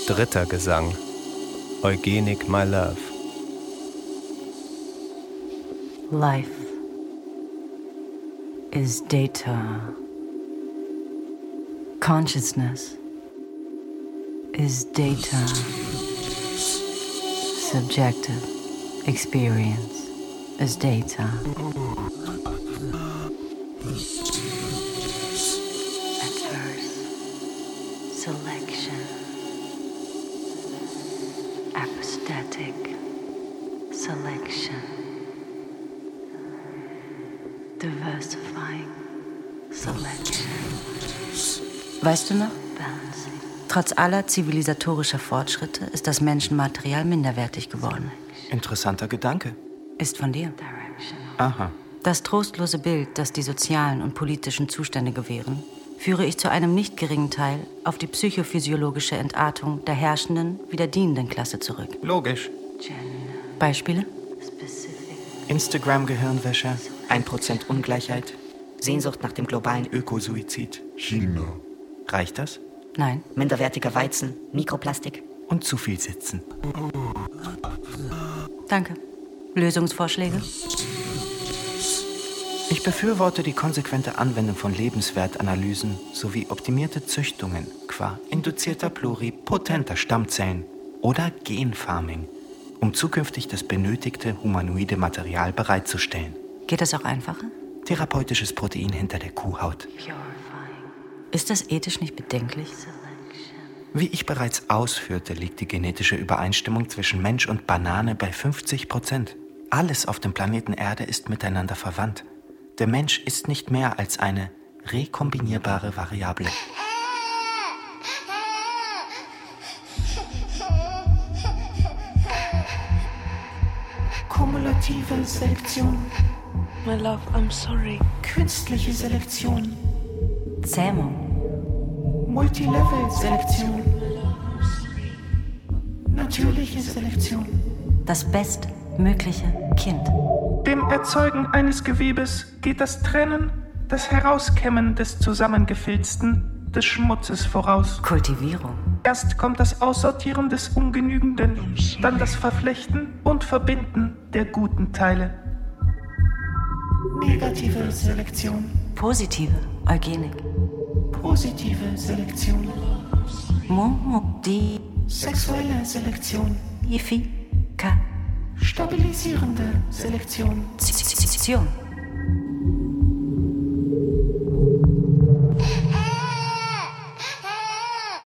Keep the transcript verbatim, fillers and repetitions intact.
Dritter Gesang. Eugenic, my love. Life is data. Consciousness is data. Subjective experience is data. Adverse selection. Apostatic selection. Diversifying selection. Weißt du noch? Trotz aller zivilisatorischer Fortschritte ist das Menschenmaterial minderwertig geworden. Interessanter Gedanke. Ist von dir. Aha. Das trostlose Bild, das die sozialen und politischen Zustände gewähren, führe ich zu einem nicht geringen Teil auf die psychophysiologische Entartung der herrschenden wie der dienenden Klasse zurück. Logisch. Beispiele? Instagram-Gehirnwäsche, ein Prozent Ungleichheit, Sehnsucht nach dem globalen Ökosuizid. China. Reicht das? Nein. Minderwertiger Weizen, Mikroplastik. Und zu viel Sitzen. Danke. Lösungsvorschläge? Ich befürworte die konsequente Anwendung von Lebenswertanalysen sowie optimierte Züchtungen qua induzierter pluripotenter Stammzellen oder Genfarming, um zukünftig das benötigte humanoide Material bereitzustellen. Geht das auch einfacher? Therapeutisches Protein hinter der Kuhhaut. Ist das ethisch nicht bedenklich? Wie ich bereits ausführte, liegt die genetische Übereinstimmung zwischen Mensch und Banane bei fünfzig Prozent. Alles auf dem Planeten Erde ist miteinander verwandt. Der Mensch ist nicht mehr als eine rekombinierbare Variable. Kumulative Selektion. My love, I'm sorry. Künstliche Selektion. Zähmung. Multilevel-Selektion. Natürliche Selektion. Das bestmögliche Kind. Dem Erzeugen eines Gewebes geht das Trennen, das Herauskämmen des Zusammengefilzten, des Schmutzes voraus. Kultivierung. Erst kommt das Aussortieren des Ungenügenden, dann das Verflechten und Verbinden der guten Teile. Negative Selektion. Positive Eugenik. Positive Selektion. Modi. Sexuelle Selektion. Ifika. Stabilisierende Selektion. Selektion.